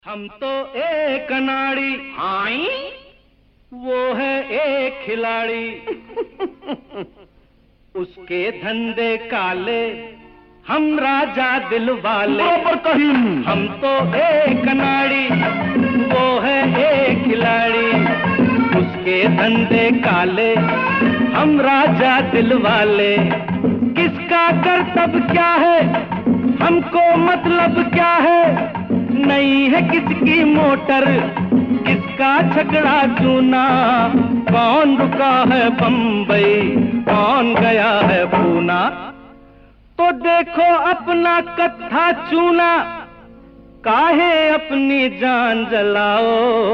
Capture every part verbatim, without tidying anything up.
हम तो एक अनाड़ी, आई वो है एक खिलाड़ी। उसके धंधे काले, हम राजा दिल वाले। बराबर कहीं। हम तो एक अनाड़ी, वो है एक खिलाड़ी। उसके धंधे काले, हम राजा दिल वाले। किसका करतब क्या है, हमको मतलब क्या है। नहीं है किसकी मोटर, किसका छकड़ा चूना। कौन रुका है बम्बई, कौन गया है पूना। तो देखो अपना कत्था चूना, काहे अपनी जान जलाओ।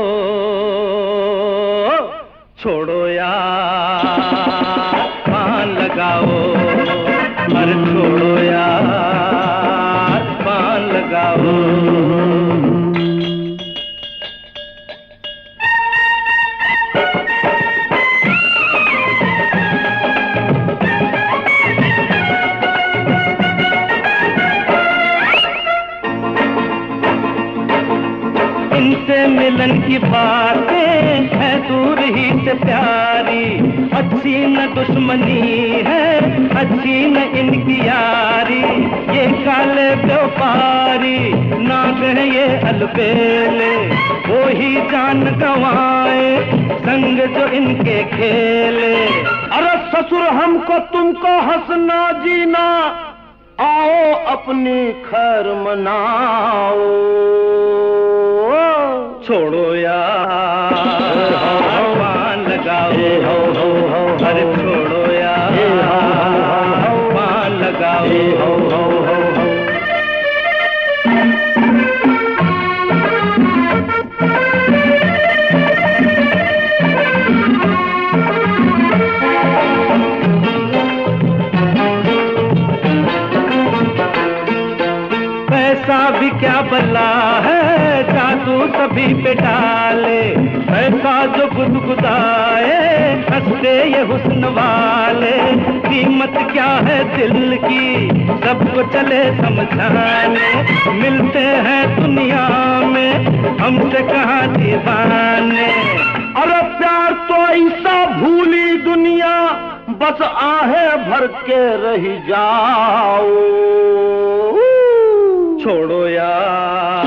छोड़ो यार पान लगाओ, अरे छोड़ो यार पान लगाओ। इनसे मिलन की बातें है दूर ही से प्यारी। अच्छी न दुश्मनी है, अच्छी न इनकी यारी। ये काले व्यापारी नाग है ये अलबेले, वो ही जान गंवाए संग जो इनके खेले। अरे ससुर हमको तुमको हंसना जीना, आओ अपनी खैर मनाओ। छोड़ो यार पान लगाओ, अरे छोड़ो यार पान लगाओ। पैसा भी क्या बला है, जादू सभी पे डाले। पैसा जो गुदगुदाए, हंसते ये हुस्न वाले। कीमत क्या है दिल की, सबको चले समझाने। मिलते हैं दुनिया में, हमसे कहाँ दीवाने। अरे प्यार तो ऐसा भूली दुनिया, बस आहे भर के रही जाओ। छोड़ो यार